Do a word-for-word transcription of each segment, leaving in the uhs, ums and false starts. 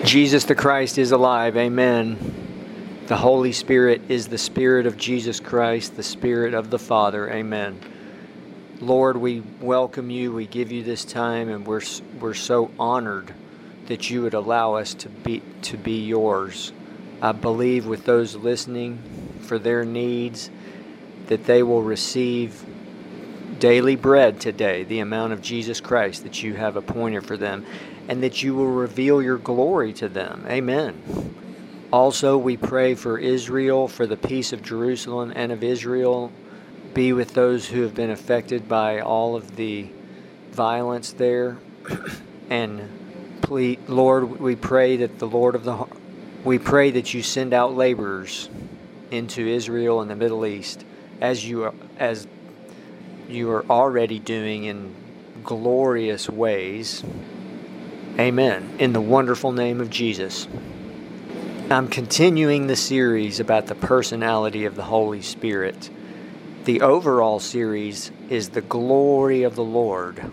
Jesus the Christ is alive. Amen. The Holy Spirit is the Spirit of Jesus Christ, the Spirit of the Father. Amen. Lord, we welcome you. We give you this time, and we're we're so honored that you would allow us to be to be yours. I believe with those listening for their needs that they will receive daily bread today, the amount of Jesus Christ that you have appointed for them, and that you will reveal your glory to them. Amen. Also, we pray for Israel, for the peace of Jerusalem and of Israel. Be with those who have been affected by all of the violence there. And please, Lord, we pray that the Lord of the we pray that you send out laborers into Israel and the Middle East, as you are, as you are already doing in glorious ways. Amen. In the wonderful name of Jesus. I'm continuing the series about the personality of the Holy Spirit. The overall series is the glory of the Lord.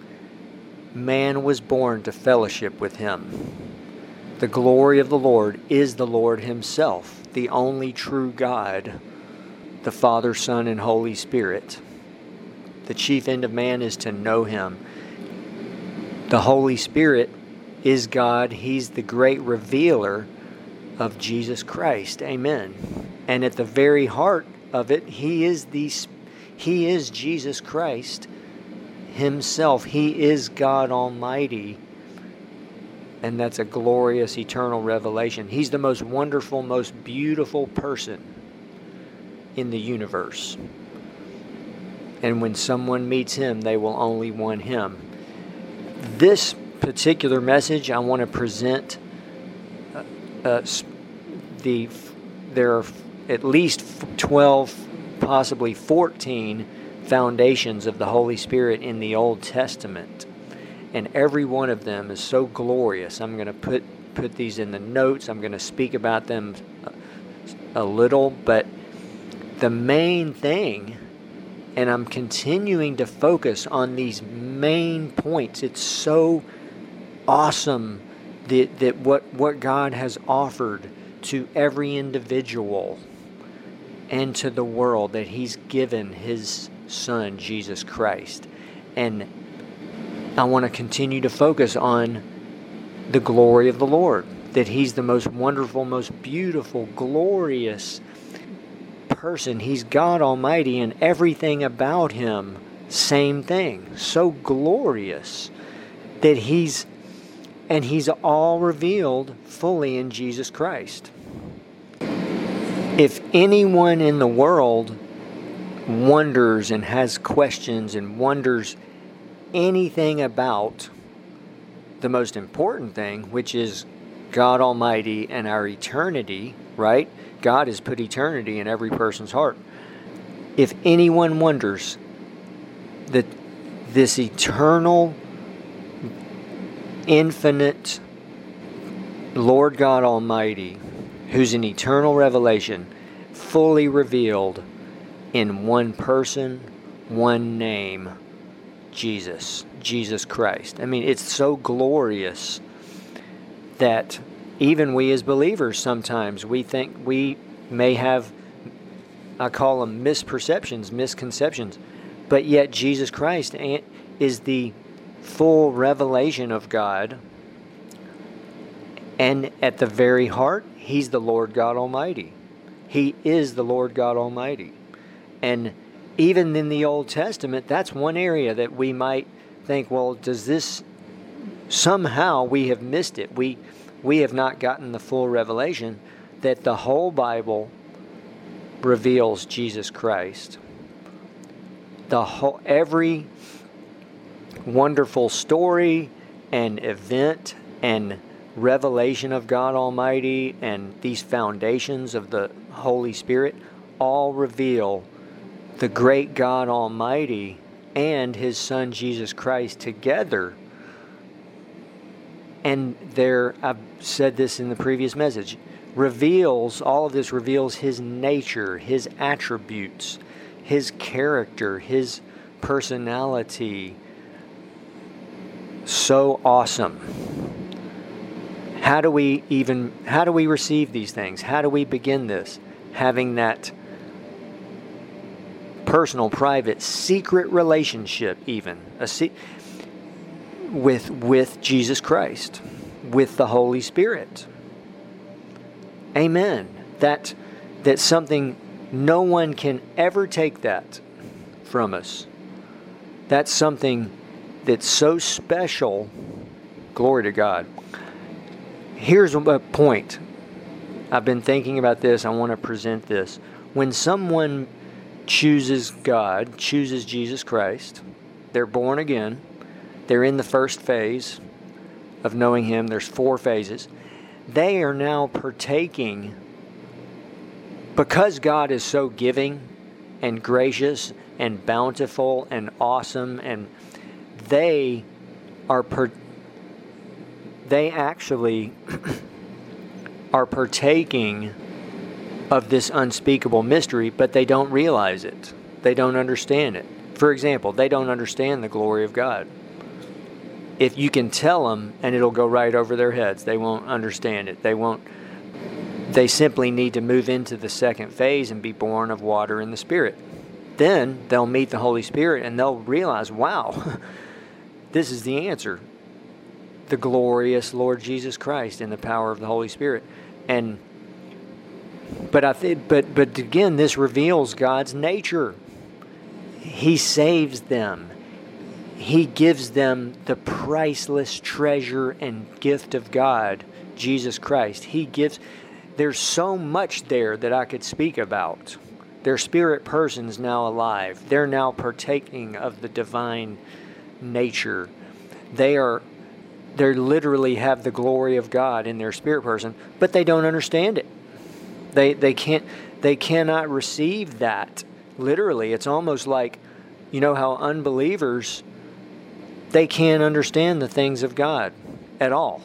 Man was born to fellowship with Him. The glory of the Lord is the Lord Himself, the only true God, the Father, Son, and Holy Spirit. The chief end of man is to know Him. The Holy Spirit is God. He's the great revealer of Jesus Christ. Amen. And at the very heart of it, He is the He is Jesus Christ Himself. He is God Almighty. And that's a glorious eternal revelation. He's the most wonderful, most beautiful person in the universe. And when someone meets Him, they will only want Him. This particular message, I want to present uh, uh, the there are at least twelve, possibly fourteen foundations of the Holy Spirit in the Old Testament. And every one of them is so glorious. I'm going to put, put these in the notes. I'm going to speak about them a, a little. But the main thing, and I'm continuing to focus on these main points. It's so awesome that, that what, what God has offered to every individual and to the world, that He's given His Son, Jesus Christ. And I want to continue to focus on the glory of the Lord, that He's the most wonderful, most beautiful, glorious person. He's God Almighty, and everything about Him, same thing. So glorious that He's, and He's all revealed fully in Jesus Christ. If anyone in the world wonders and has questions and wonders anything about the most important thing, which is God Almighty and our eternity, right? God has put eternity in every person's heart. If anyone wonders that this eternal, infinite Lord God Almighty, who's an eternal revelation, fully revealed in one person, one name, Jesus, Jesus Christ. I mean, it's so glorious that even we as believers sometimes, we think we may have, I call them misperceptions, misconceptions, but yet Jesus Christ is the full revelation of God, and at the very heart, He's the Lord God Almighty. He is the Lord God Almighty. And even in the Old Testament, that's one area that we might think, well, does this, somehow we have missed it. We we have not gotten the full revelation that the whole Bible reveals Jesus Christ. The whole, every wonderful story and event and revelation of God Almighty and these foundations of the Holy Spirit all reveal the great God Almighty and His Son Jesus Christ together. And there, I've said this in the previous message, reveals, all of this reveals His nature, His attributes, His character, His personality. So awesome. how do we even, how do we receive these things? How do we begin this? Having that personal, private, secret relationship even, a se- with, with Jesus Christ, with the Holy Spirit. Amen. That, that's something, no one can ever take that from us. That's something that's so special. Glory to God. Here's a point. I've been thinking about this. I want to present this. When someone chooses God, chooses Jesus Christ, they're born again. They're in the first phase of knowing Him. There's four phases. They are now partaking, because God is so giving and gracious and bountiful and awesome, and they are per, they actually are partaking of this unspeakable mystery, but they don't realize it. They don't understand it. For example, they don't understand the glory of God. If you can tell them, and it'll go right over their heads, they won't understand it. They won't. They simply need to move into the second phase and be born of water and the Spirit. Then they'll meet the Holy Spirit and they'll realize, wow, this is the answer. The glorious Lord Jesus Christ in the power of the Holy Spirit. And but I think, but but again, this reveals God's nature. He saves them. He gives them the priceless treasure and gift of God, Jesus Christ. He gives. There's so much there that I could speak about. Their spirit person's now alive. They're now partaking of the divine nature. They are, they literally have the glory of God in their spirit person, but they don't understand it. They they can't they cannot receive that. Literally, it's almost like, you know how unbelievers, they can't understand the things of God at all.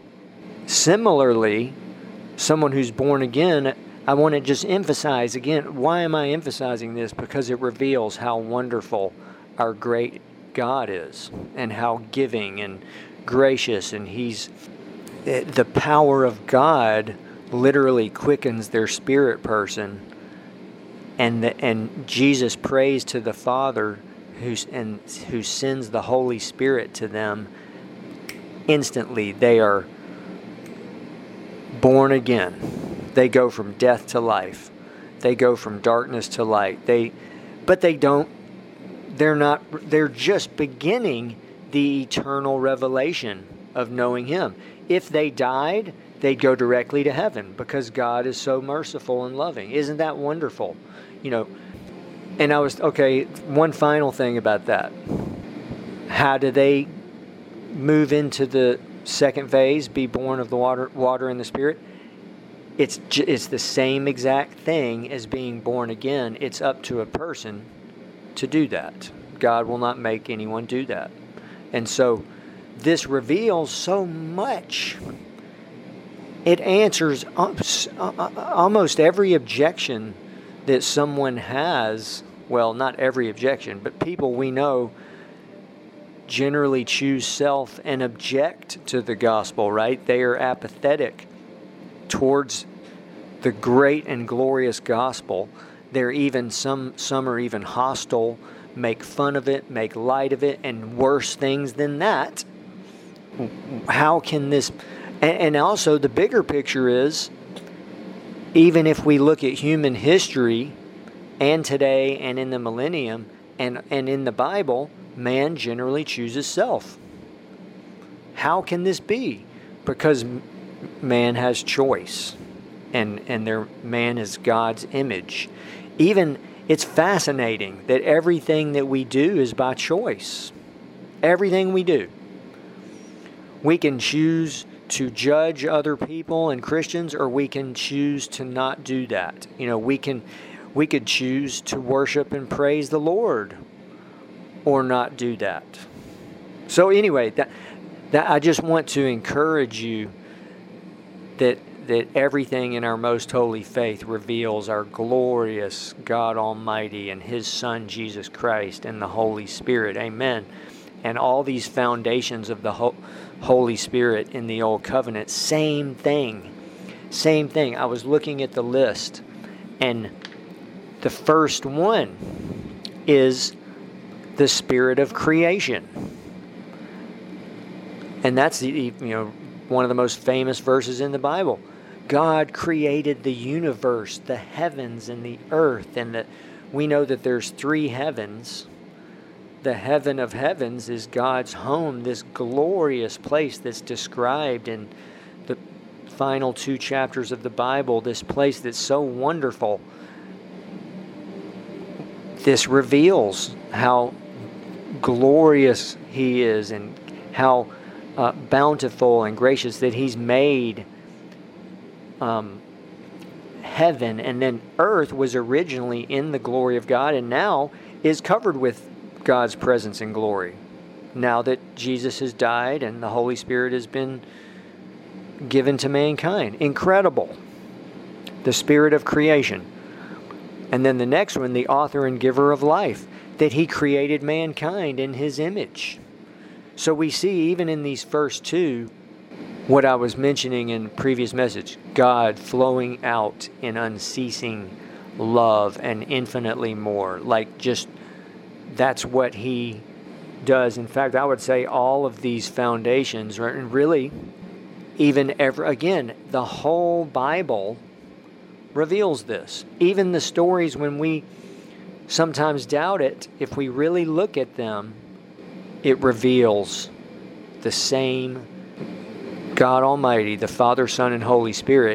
Similarly, someone who's born again, I want to just emphasize again, why am I emphasizing this? Because it reveals how wonderful our great God is, and how giving and gracious, and He's, the power of God literally quickens their spirit person, and the, and Jesus prays to the Father who's and who sends the Holy Spirit to them. Instantly they are born again. They go from death to life. They go from darkness to light. They but they don't they're not they're just beginning the eternal revelation of knowing Him. If they died, they'd go directly to heaven, because God is so merciful and loving. Isn't that wonderful? You know, and I was, okay, one final thing about that. How do they move into the second phase, be born of the water, water and the Spirit? It's it's the same exact thing as being born again. It's up to a person to do that. God will not make anyone do that. And so this reveals so much. It answers almost every objection that someone has. Well, not every objection, but people we know generally choose self and object to the gospel, right? They are apathetic towards the great and glorious gospel. They're even, some, some are even hostile, make fun of it, make light of it, and worse things than that. How can this... And also the bigger picture is, even if we look at human history, and today and in the millennium, and, and in the Bible, man generally chooses self. How can this be? Because man has choice, and, and their man is God's image. Even, it's fascinating that everything that we do is by choice. Everything we do. We can choose to judge other people and Christians, or we can choose to not do that. You know, we can we could choose to worship and praise the Lord, or not do that. So anyway, that that I just want to encourage you that that everything in our most holy faith reveals our glorious God Almighty and His Son Jesus Christ and the Holy Spirit. Amen. And all these foundations of the ho- Holy Spirit in the Old Covenant. Same thing. Same thing. I was looking at the list, and the first one is the Spirit of creation. And that's the, you know, one of the most famous verses in the Bible. God created the universe, the heavens and the earth, and the, we know that there's three heavens. The heaven of heavens is God's home, this glorious place that's described in the final two chapters of the Bible, this place that's so wonderful. This reveals how glorious He is and how uh, bountiful and gracious that He's made um, heaven. And then earth was originally in the glory of God and now is covered with God's presence and glory. Now that Jesus has died and the Holy Spirit has been given to mankind. Incredible. The Spirit of creation. And then the next one, the author and giver of life, that He created mankind in His image. So we see even in these first two, what I was mentioning in previous message, God flowing out in unceasing love and infinitely more. Like just, that's what He does. In fact, I would say all of these foundations, and really, even ever, again, the whole Bible reveals this. Even the stories when we sometimes doubt it, if we really look at them, it reveals the same God Almighty, the Father, Son, and Holy Spirit,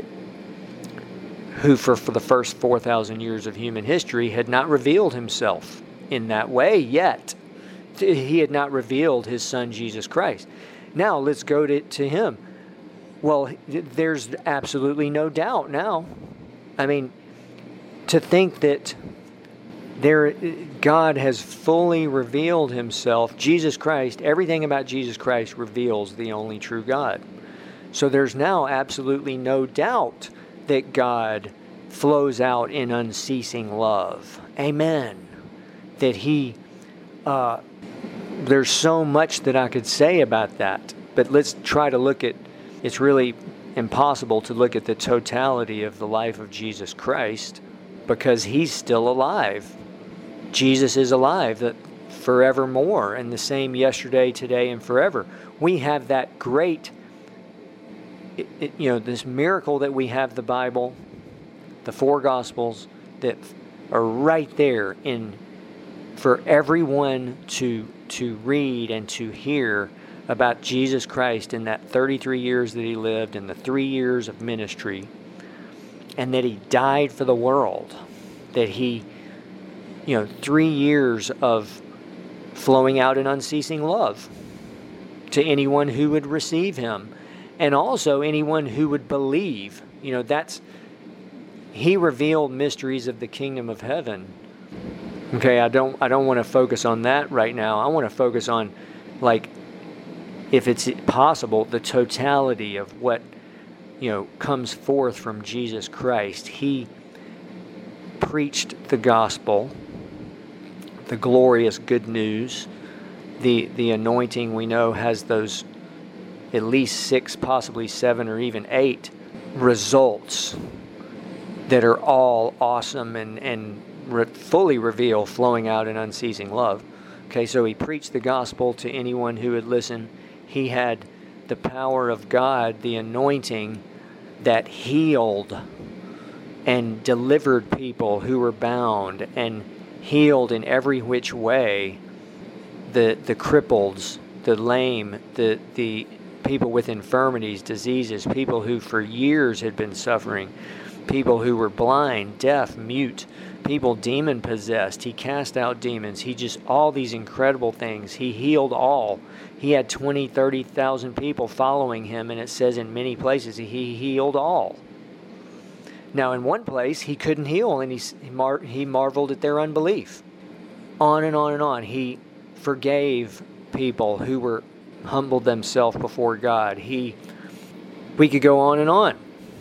who for, for the first four thousand years of human history had not revealed Himself in that way yet. He had not revealed His Son, Jesus Christ. Now, let's go to, to Him. Well, there's absolutely no doubt now. I mean, to think that there, God has fully revealed Himself, Jesus Christ, everything about Jesus Christ reveals the only true God. So there's now absolutely no doubt that God flows out in unceasing love. Amen. That He, uh, there's so much that I could say about that, but let's try to look at, it's really impossible to look at the totality of the life of Jesus Christ because He's still alive. Jesus is alive that forevermore, and the same yesterday, today, and forever. We have that great, it, it, you know, this miracle that we have the Bible, the four Gospels that are right there in for everyone to to read and to hear about Jesus Christ in that thirty-three years that He lived and the three years of ministry, and that He died for the world, that He, you know, three years of flowing out in unceasing love to anyone who would receive Him, and also anyone who would believe. You know, that's, He revealed mysteries of the kingdom of heaven. Okay, I don't I don't want to focus on that right now. I want to focus on, like, if it's possible, the totality of what, you know, comes forth from Jesus Christ. He preached the gospel, the glorious good news. The the anointing, we know, has those at least six, possibly seven, or even eight results that are all awesome and, and re- fully reveal flowing out in unceasing love. Okay, so He preached the gospel to anyone who would listen. He had the power of God, the anointing that healed and delivered people who were bound, and healed in every which way the the cripples, the lame, the the people with infirmities, diseases, people who for years had been suffering, people who were blind, deaf, mute, people demon-possessed. He cast out demons. He just, all these incredible things. He healed all. He had twenty, thirty thousand people following Him, and it says in many places He healed all. Now, in one place, He couldn't heal, and he, he, mar- he marveled at their unbelief. On and on and on. He forgave people who were humbled themselves before God. He, we could go on and on.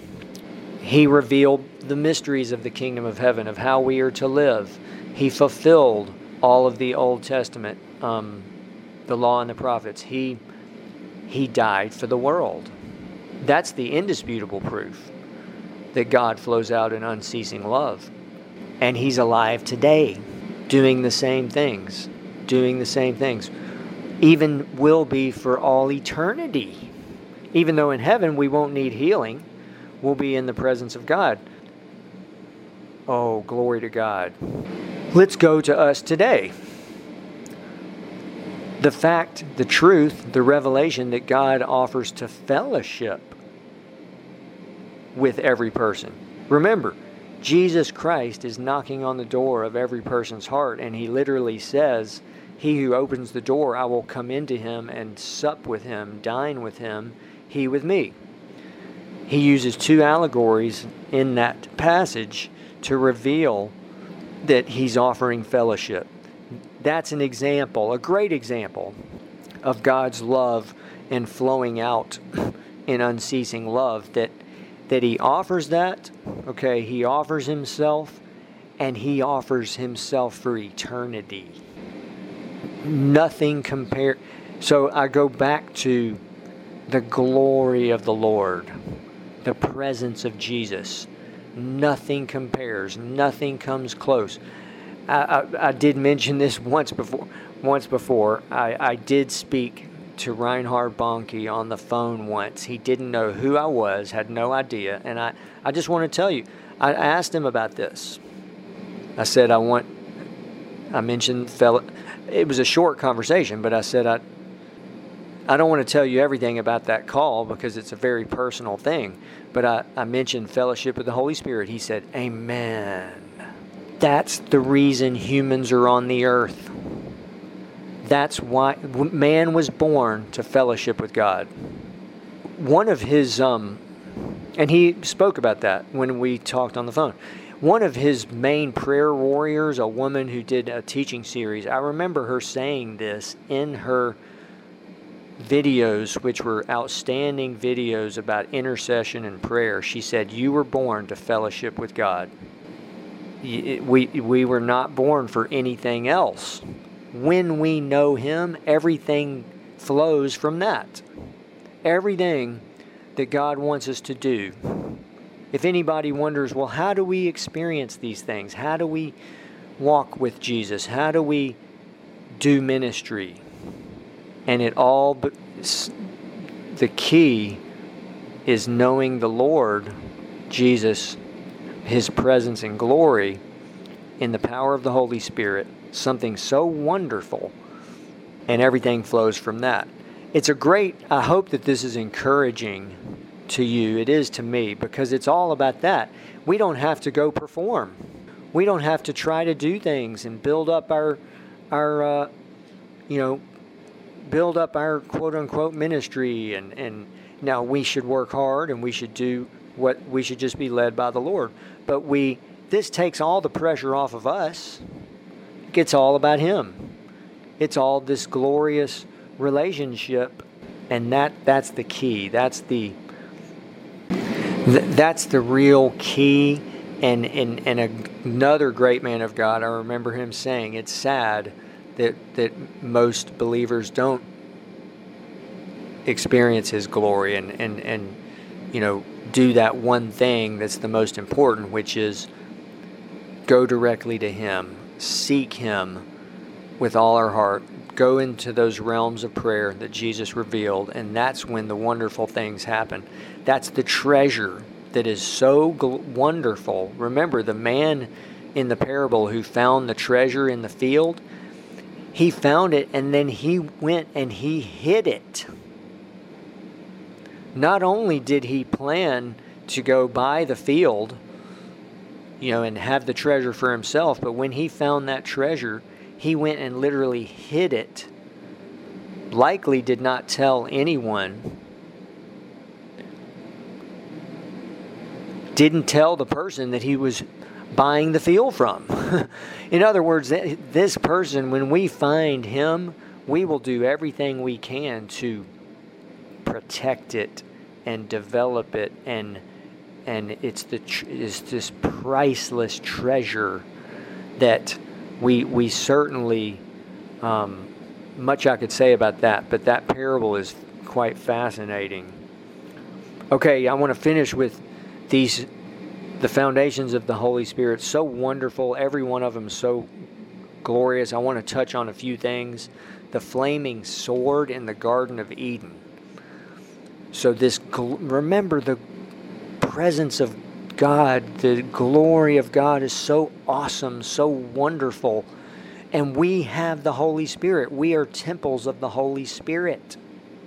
He revealed the mysteries of the kingdom of heaven, of how we are to live. He fulfilled all of the Old Testament, um, the law and the prophets. He He died for the world. That's the indisputable proof that God flows out in unceasing love. And He's alive today, doing the same things, doing the same things, even will be for all eternity. Even though in heaven we won't need healing, we'll be in the presence of God. Oh, glory to God. Let's go to us today. The fact, the truth, the revelation that God offers to fellowship with every person. Remember, Jesus Christ is knocking on the door of every person's heart, and He literally says, "He who opens the door, I will come into him and sup with him, dine with him, he with me." He uses two allegories in that passage to reveal that He's offering fellowship. That's an example, a great example of God's love and flowing out in unceasing love, that that He offers that, okay, He offers Himself, and He offers Himself for eternity. Nothing compared. So I go back to the glory of the Lord, the presence of Jesus. Nothing compares. Nothing comes close. I, I, I did mention this once before. Once before, I, I did speak to Reinhard Bonnke on the phone once. He didn't know who I was, had no idea, and I, I just want to tell you, I asked him about this. I said, I want, I mentioned, fellow, it was a short conversation, but I said, I, I don't want to tell you everything about that call because it's a very personal thing, but I, I mentioned fellowship with the Holy Spirit. He said, amen. That's the reason humans are on the earth. That's why man was born, to fellowship with God. One of his, um, and he spoke about that when we talked on the phone. One of his main prayer warriors, a woman who did a teaching series, I remember her saying this in her videos, which were outstanding videos about intercession and prayer. She said, "You were born to fellowship with God. We, we were not born for anything else. When we know Him, everything flows from that. Everything that God wants us to do." If anybody wonders, well, how do we experience these things? How do we walk with Jesus? How do we do ministry? And it all, the key is knowing the Lord, Jesus, His presence and glory in the power of the Holy Spirit, something so wonderful, and everything flows from that. It's a great, I hope that this is encouraging to you. It is to me, because it's all about that. We don't have to go perform. We don't have to try to do things and build up our, our, uh, you know, build up our quote-unquote ministry. And, and now we should work hard and we should do what, we should just be led by the Lord. But we, this takes all the pressure off of us. It's all about Him. It's all this glorious relationship, and that that's the key. That's the th- that's the real key. And and and a, another great man of God, I remember him saying, it's sad that that most believers don't experience His glory and and and you know do that one thing that's the most important, which is go directly to Him. Seek Him with all our heart. Go into those realms of prayer that Jesus revealed, and that's when the wonderful things happen. That's the treasure that is so gl- wonderful. Remember, the man in the parable who found the treasure in the field, he found it and then he went and he hid it. Not only did he plan to go buy the field, you know, and have the treasure for himself, but when he found that treasure, he went and literally hid it. Likely did not tell anyone. Didn't tell the person that he was buying the field from. In other words, this person, when we find him, we will do everything we can to protect it and develop it, and and it's the it's this priceless treasure that we we certainly um, much I could say about that, but that parable is quite fascinating. Okay, I want to finish with these, the foundations of the Holy Spirit. So wonderful. Every one of them so glorious. I want to touch on a few things. The flaming sword in the Garden of Eden. So this, remember the presence of God, the glory of God is so awesome, so wonderful. And we have the Holy Spirit. We are temples of the Holy Spirit.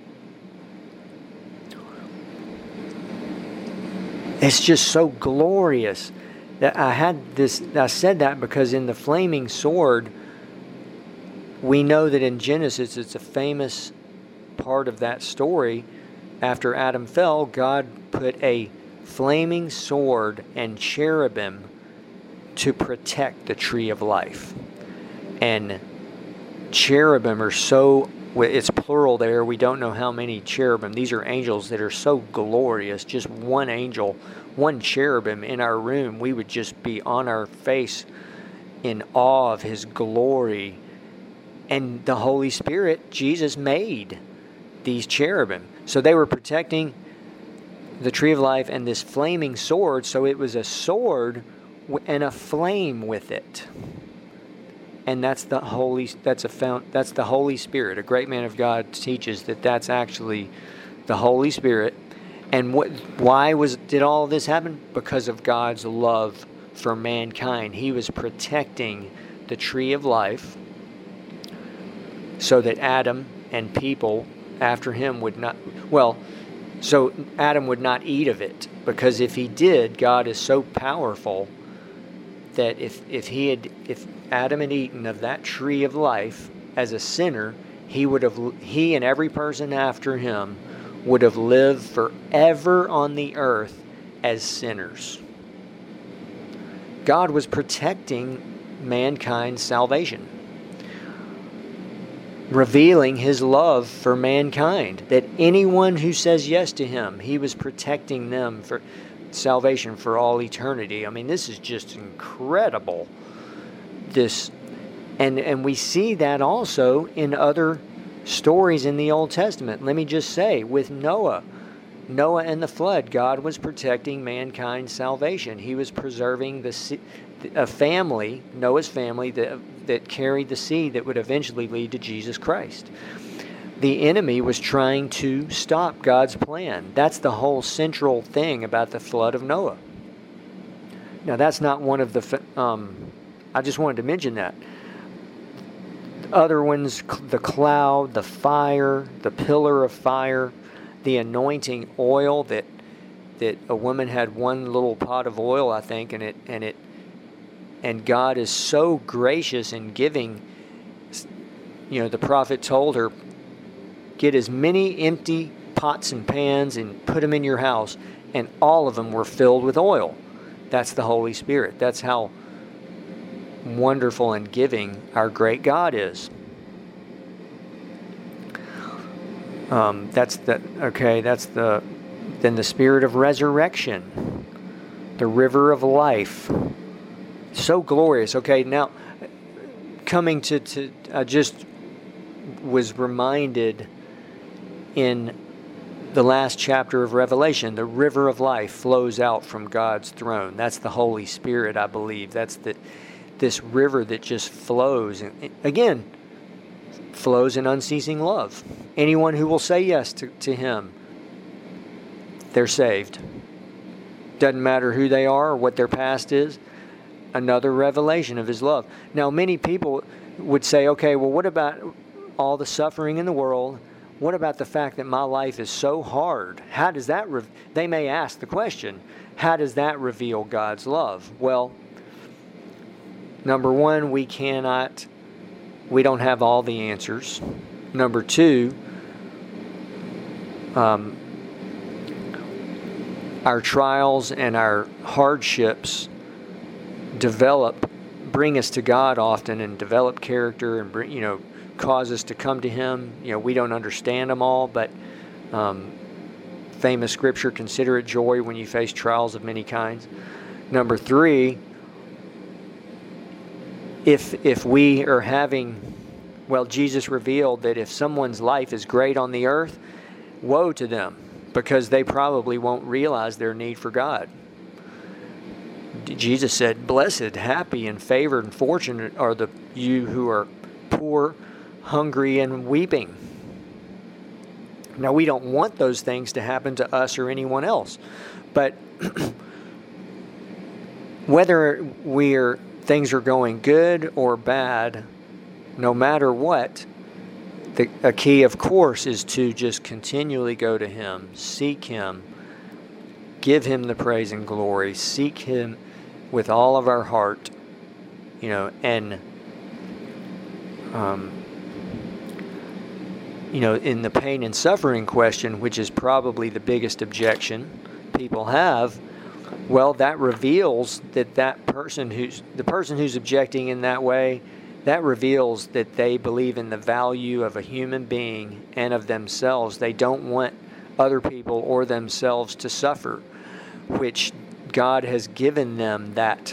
It's just so glorious. That I had this, I said that because in the flaming sword, we know that in Genesis, it's a famous part of that story. After Adam fell, God put a flaming sword and cherubim to protect the tree of life. And cherubim are so, it's plural there, we don't know how many cherubim. These are angels that are so glorious. Just one angel, one cherubim in our room, we would just be on our face in awe of his glory. And the Holy Spirit, Jesus made these cherubim. So they were protecting the tree of life and this flaming sword. So it was a sword and a flame with it. And that's the Holy, that's a found, that's the Holy Spirit. A great man of God teaches that that's actually the Holy Spirit. And what, why was did all of this happen? Because of God's love for mankind. He was protecting the tree of life so that Adam and people after him would not, well, so Adam would not eat of it. Because if he did, God is so powerful that if, if he had, if Adam had eaten of that tree of life as a sinner, he would have, he and every person after him would have lived forever on the earth as sinners. God was protecting mankind's salvation, revealing his love for mankind, that anyone who says yes to him, he was protecting them for salvation for all eternity. I mean, this is just incredible. This, and and we see that also in other stories in the Old Testament. Let me just say, with Noah, Noah and the flood, God was protecting mankind's salvation. He was preserving the a family, Noah's family, that that carried the seed that would eventually lead to Jesus Christ. The enemy was trying to stop God's plan. That's the whole central thing about the flood of Noah. Now, that's not one of the, um, I just wanted to mention that. Other ones, the cloud, the fire, the pillar of fire, the anointing oil that that a woman had one little pot of oil, I think, and it and it and God is so gracious in giving. You know, the prophet told her, get as many empty pots and pans and put them in your house, and all of them were filled with oil. That's the Holy Spirit. That's how wonderful and giving our great God is. Um, that's the okay. That's the then the Spirit of resurrection, the river of life. So glorious. Okay, now coming to to I just was reminded in the last chapter of Revelation, the river of life flows out from God's throne. That's the Holy Spirit, I believe. That's the this river that just flows. And again, flows in unceasing love. Anyone who will say yes to, to Him, they're saved. Doesn't matter who they are or what their past is. Another revelation of His love. Now, many people would say, okay, well, what about all the suffering in the world? What about the fact that my life is so hard? How does that, re- they may ask the question, how does that reveal God's love? Well, number one, we cannot, we don't have all the answers. Number two, um, our trials and our hardships develop, bring us to God often and develop character and bring, you know, cause us to come to Him. You know, we don't understand them all, but um, famous scripture, consider it joy when you face trials of many kinds. Number three, if if we are having, well, Jesus revealed that if someone's life is great on the earth, woe to them, because they probably won't realize their need for God. Jesus said, blessed, happy, and favored, and fortunate are the you who are poor, hungry, and weeping. Now, we don't want those things to happen to us or anyone else, but whether we're things are going good or bad, no matter what, the a key, of course, is to just continually go to Him, seek Him, give Him the praise and glory, seek Him with all of our heart, you know, and um, you know, in the pain and suffering question, which is probably the biggest objection people have, well, that reveals that that person who's the person who's objecting in that way, that reveals that they believe in the value of a human being and of themselves. They don't want other people or themselves to suffer, which God has given them that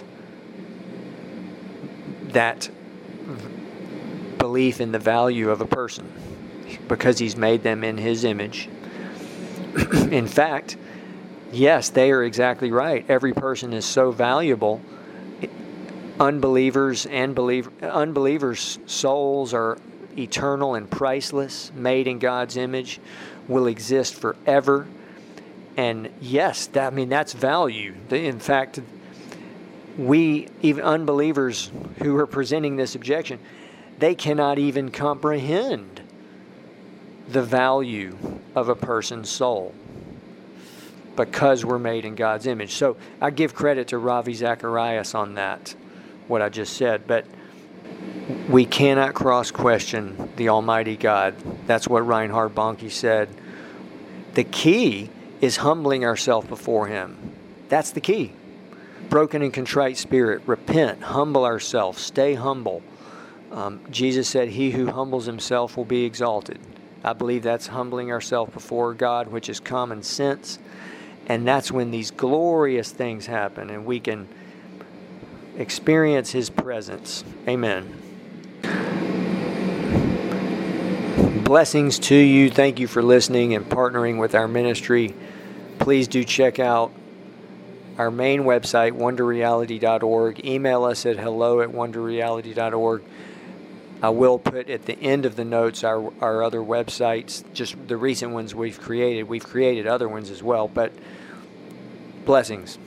that belief in the value of a person, because He's made them in His image. In fact, yes, they are exactly right. Every person is so valuable. Unbelievers and believer, unbelievers' souls are eternal and priceless, made in God's image, will exist forever. And yes, that, I mean, that's value. In fact, we, even unbelievers who are presenting this objection, they cannot even comprehend the value of a person's soul, because we're made in God's image. So I give credit to Ravi Zacharias on that, what I just said, but we cannot cross-question the Almighty God. That's what Reinhard Bonnke said. The key is humbling ourselves before Him. That's the key. Broken and contrite spirit, repent, humble ourselves, stay humble. Um, Jesus said, he who humbles himself will be exalted. I believe that's humbling ourselves before God, which is common sense. And that's when these glorious things happen and we can experience His presence. Amen. Blessings to you. Thank you for listening and partnering with our ministry. Please do check out our main website, wonder reality dot org. Email us at hello at wonder reality dot org. I will put at the end of the notes our, our other websites, just the recent ones we've created. We've created other ones as well, but blessings.